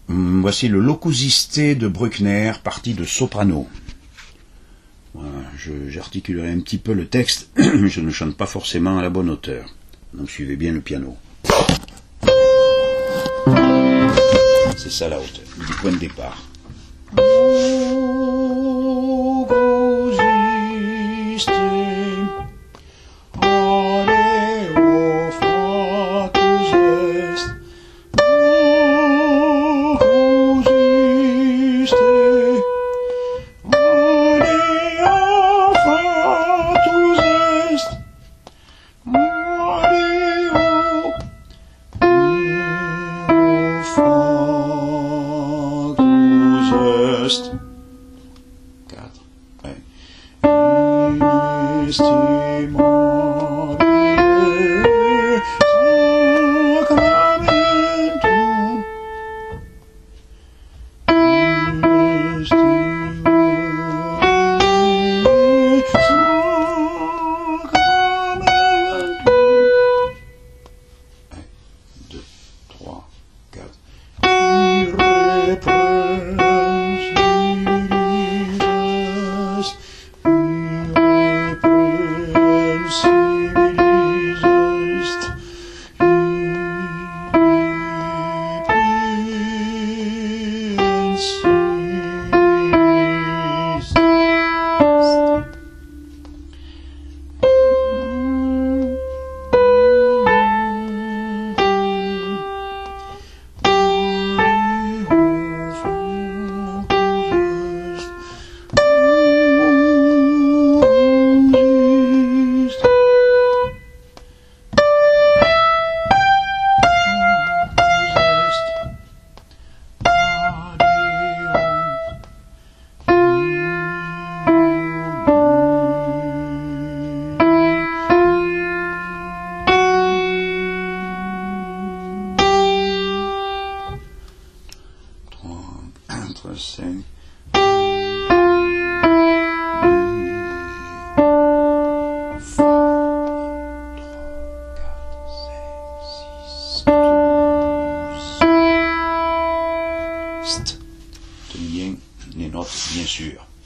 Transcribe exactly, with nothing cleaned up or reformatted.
Voici le Locusiste de Bruckner, partie de soprano. Voilà, j'articulerai un petit peu le texte, je ne chante pas forcément à la bonne hauteur. Donc suivez bien le piano. C'est ça la hauteur, du point de départ. quatre. Ouais. deux, trois, quatre. cinq. Tenez bien les notes, bien sûr.